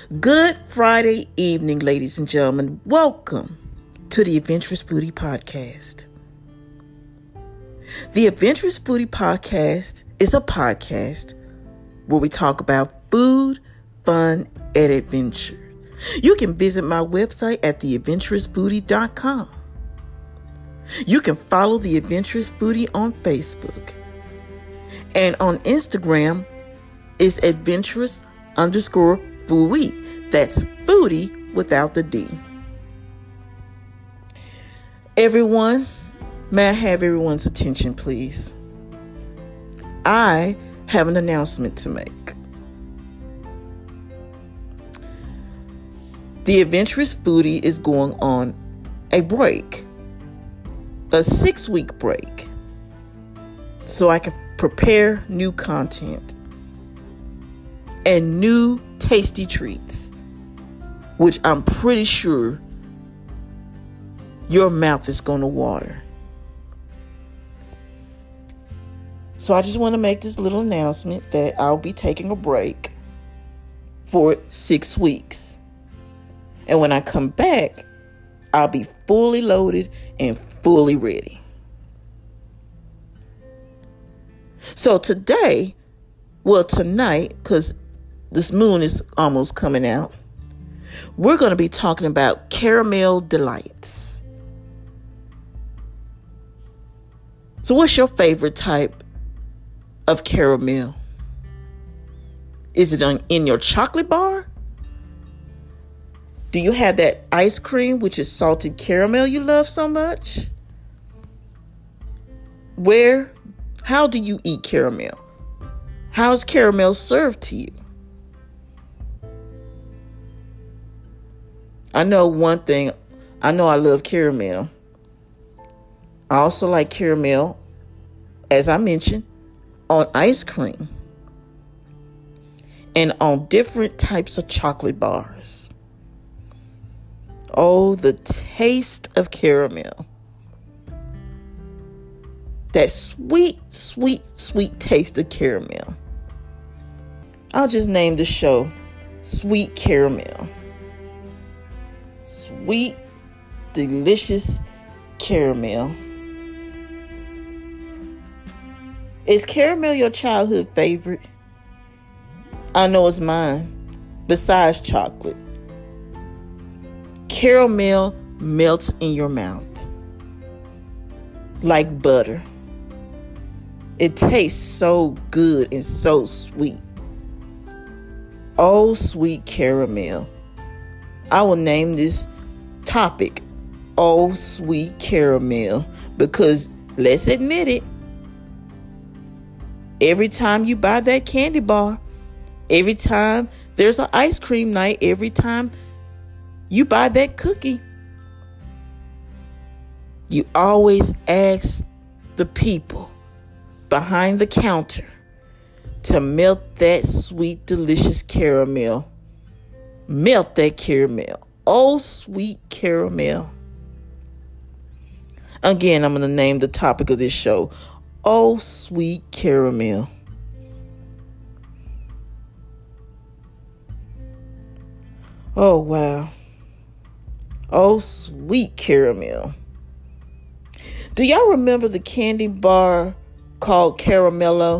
Good Friday evening, ladies and gentlemen. Welcome to the Adventurous Foodie Podcast. The Adventurous Foodie Podcast is a podcast where we talk about food, fun, and adventure. You can visit my website at theadventurousfoodie.com. You can follow The Adventurous Foodie on Facebook. And on Instagram, it's adventurous_foodie. That's foodie without the D. Everyone, may I have everyone's attention, please? I have an announcement to make. The Adventurous Foodie is going on a break, a 6-week break, so I can prepare new content and new tasty treats, which I'm pretty sure your mouth is going to water. So I just want to make this little announcement that I'll be taking a break for 6 weeks. And when I come back, I'll be fully loaded and fully ready. So tonight, because this moon is almost coming out, we're going to be talking about caramel delights. So what's your favorite type of caramel? Is it in your chocolate bar? Do you have that ice cream, which is salted caramel, you love so much? How do you eat caramel? How is caramel served to you? I know one thing. I know I love caramel. I also like caramel, as I mentioned, on ice cream and on different types of chocolate bars. Oh, the taste of caramel. That sweet, sweet, sweet taste of caramel. I'll just name the show Sweet Caramel. Sweet, delicious caramel. Is caramel your childhood favorite? I know it's mine. Besides chocolate. Caramel melts in your mouth like butter. It tastes so good and so sweet. Oh, sweet caramel. I will name this topic, Oh, Sweet Caramel, because let's admit it, every time you buy that candy bar, every time there's an ice cream night, every time you buy that cookie, you always ask the people behind the counter to melt that sweet, delicious caramel. Melt that caramel. Oh, sweet caramel. Again, I'm going to name the topic of this show, Oh, Sweet Caramel. Oh, wow. Oh, sweet caramel. Do y'all remember the candy bar called Caramello?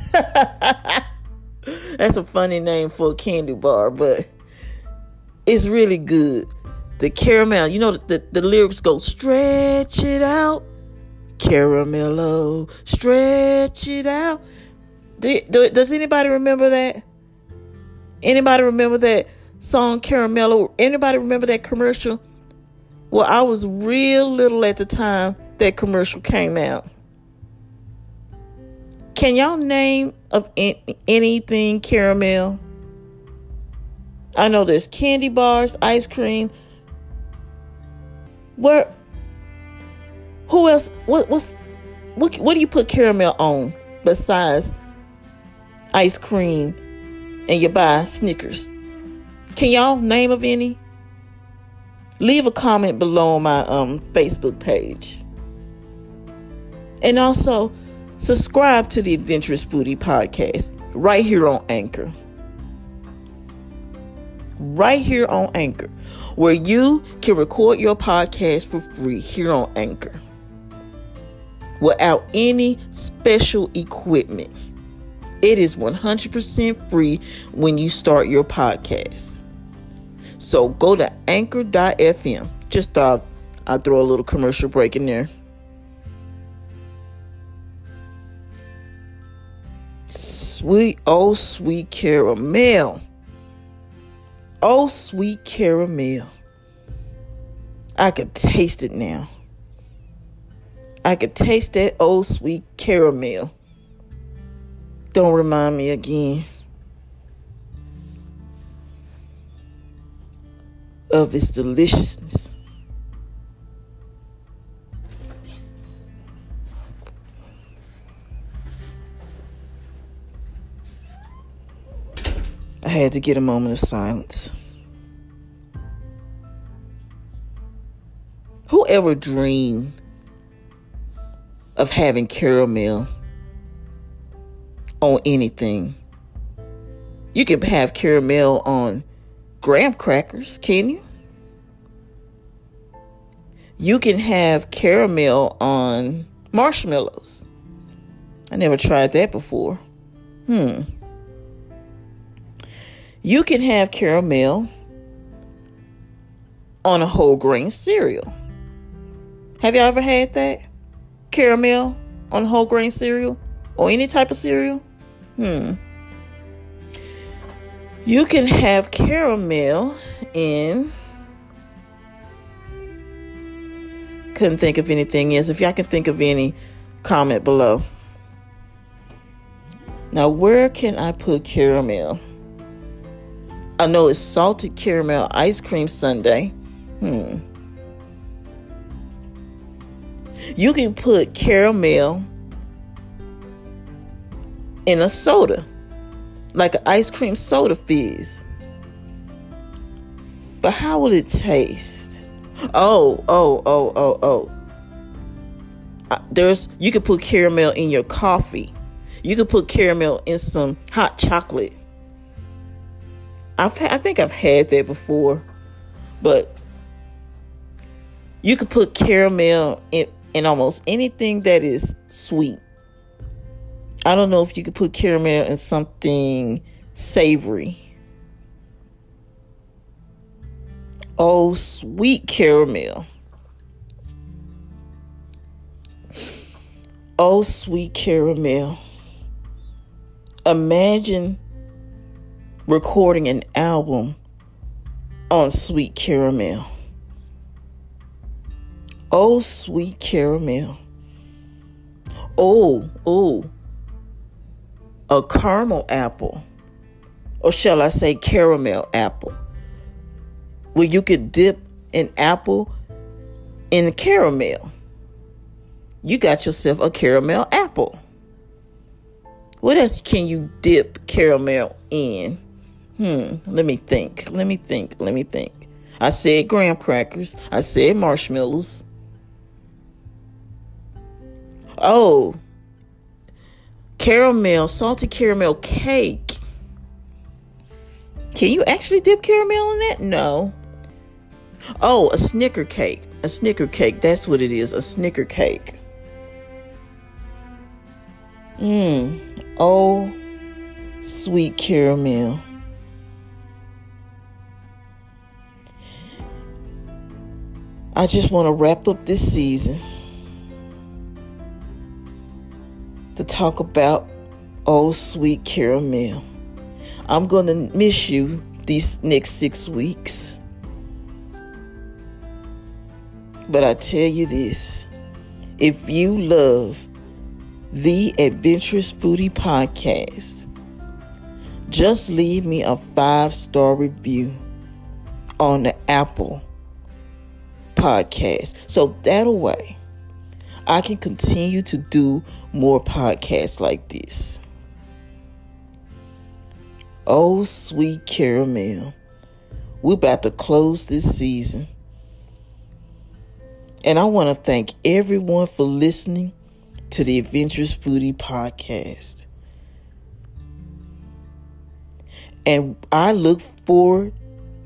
That's a funny name for a candy bar, but it's really good. The caramel, you know, the lyrics go, stretch it out, Caramello, stretch it out. Does anybody remember that? Anybody remember that song, Caramello? Anybody remember that commercial? Well, I was real little at the time that commercial came out. Can y'all name of anything caramel? I know there's candy bars, ice cream. Who else? What do you put caramel on besides ice cream and you buy Snickers? Can y'all name of any? Leave a comment below on my Facebook page. And also, subscribe to the Adventurous Foodie Podcast right here on Anchor. right here on Anchor, where you can record your podcast for free here on Anchor without any special equipment. It is 100% free when you start your podcast. So go to anchor.fm. Just thought I'd throw a little commercial break in there. Sweet, oh sweet caramel. Oh sweet caramel. I could taste it now. I could taste that old sweet caramel. Don't remind me again of its deliciousness. I had to get a moment of silence. Whoever dreamed of having caramel on anything? You can have caramel on graham crackers, can you? You can have caramel on marshmallows. I never tried that before. You can have caramel on a whole grain cereal. Have you ever had that? Caramel on whole grain cereal or any type of cereal? You can have caramel in... Couldn't think of anything else. If y'all can think of any, comment below. Now, where can I put caramel? I know it's salted caramel ice cream sundae. You can put caramel in a soda, like an ice cream soda fizz. But how will it taste? You can put caramel in your coffee. You can put caramel in some hot chocolate. I think I've had that before, but you could put caramel in almost anything that is sweet. I don't know if you could put caramel in something savory. Oh, sweet caramel. Oh, sweet caramel. Imagine recording an album on sweet caramel. Oh, sweet caramel. Oh, a caramel apple. Or shall I say caramel apple. Where you could dip an apple in caramel. You got yourself a caramel apple. What else can you dip caramel in? Let me think. I said graham crackers. I said marshmallows. Oh, salted caramel cake. Can you actually dip caramel in that? No. Oh, a Snicker cake. That's what it is. A Snicker cake. Oh, sweet caramel. I just want to wrap up this season to talk about oh, sweet caramel. I'm going to miss you these next 6 weeks. But I tell you this, if you love the Adventurous Foodie Podcast, just leave me a 5-star review on the Apple Podcast. So that way I can continue to do more podcasts like this. Oh, sweet caramel. We're about to close this season. And I want to thank everyone for listening to the Adventurous Foodie Podcast. And I look forward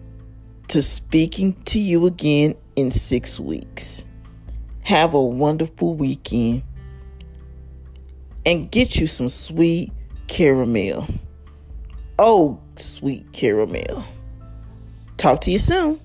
to speaking to you again in 6 weeks. Have a wonderful weekend and get you some sweet caramel. Oh, sweet caramel. Talk to you soon.